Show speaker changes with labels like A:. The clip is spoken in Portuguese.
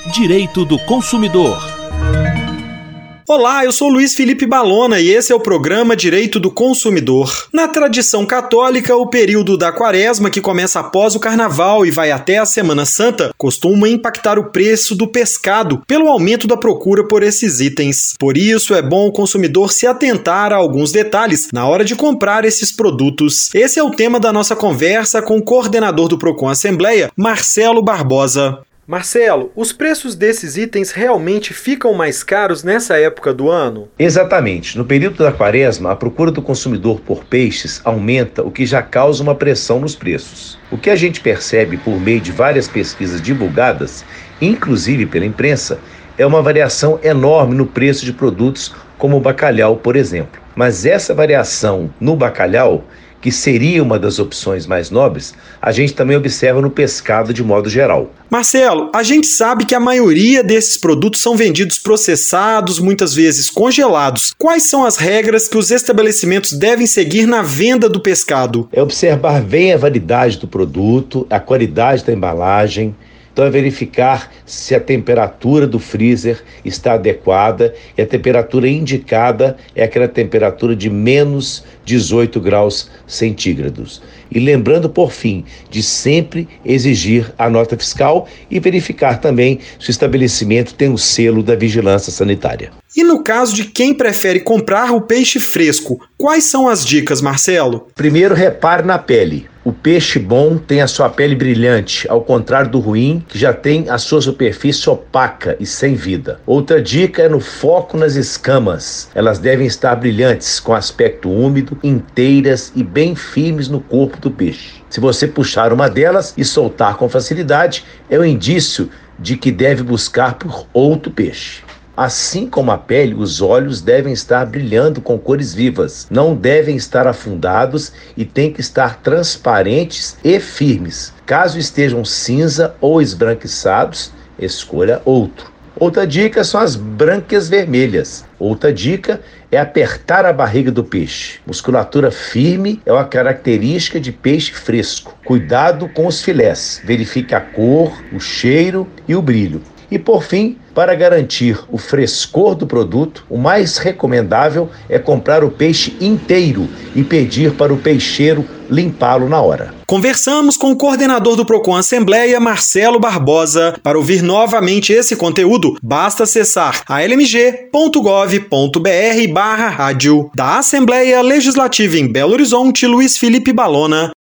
A: Direito do Consumidor.
B: Olá, eu sou Luiz Felipe Balona e esse é o programa Direito do Consumidor. Na tradição católica, o período da Quaresma, que começa após o Carnaval e vai até a Semana Santa, costuma impactar o preço do pescado pelo aumento da procura por esses itens. Por isso, é bom o consumidor se atentar a alguns detalhes na hora de comprar esses produtos. Esse é o tema da nossa conversa com o coordenador do Procon Assembleia, Marcelo Barbosa. Marcelo, os preços desses itens realmente ficam mais caros nessa época do ano?
C: Exatamente. No período da Quaresma, a procura do consumidor por peixes aumenta, o que já causa uma pressão nos preços. O que a gente percebe por meio de várias pesquisas divulgadas, inclusive pela imprensa, é uma variação enorme no preço de produtos como o bacalhau, por exemplo. Mas essa variação no bacalhau, que seria uma das opções mais nobres, a gente também observa no pescado de modo geral.
B: Marcelo, a gente sabe que a maioria desses produtos são vendidos processados, muitas vezes congelados. Quais são as regras que os estabelecimentos devem seguir na venda do pescado?
C: É observar bem a validade do produto, a qualidade da embalagem. Então é verificar se a temperatura do freezer está adequada e a temperatura indicada é aquela temperatura de menos 18 graus centígrados. E lembrando, por fim, de sempre exigir a nota fiscal e verificar também se o estabelecimento tem o selo da vigilância sanitária.
B: E no caso de quem prefere comprar o peixe fresco, quais são as dicas, Marcelo?
C: Primeiro, repare na pele. O peixe bom tem a sua pele brilhante, ao contrário do ruim, que já tem a sua superfície opaca e sem vida. Outra dica é no foco nas escamas. Elas devem estar brilhantes, com aspecto úmido, inteiras e bem firmes no corpo do peixe. Se você puxar uma delas e soltar com facilidade, é um indício de que deve buscar por outro peixe. Assim como a pele, os olhos devem estar brilhando com cores vivas, não devem estar afundados e têm que estar transparentes e firmes. Caso estejam cinza ou esbranquiçados, escolha outro. Outra dica são as brânquias vermelhas. Outra dica é apertar a barriga do peixe. Musculatura firme é uma característica de peixe fresco. Cuidado com os filés. Verifique a cor, o cheiro e o brilho. E por fim, para garantir o frescor do produto, o mais recomendável é comprar o peixe inteiro e pedir para o peixeiro limpá-lo na hora.
B: Conversamos com o coordenador do Procon Assembleia, Marcelo Barbosa. Para ouvir novamente esse conteúdo, basta acessar almg.gov.br/rádio. Da Assembleia Legislativa em Belo Horizonte, Luiz Felipe Balona.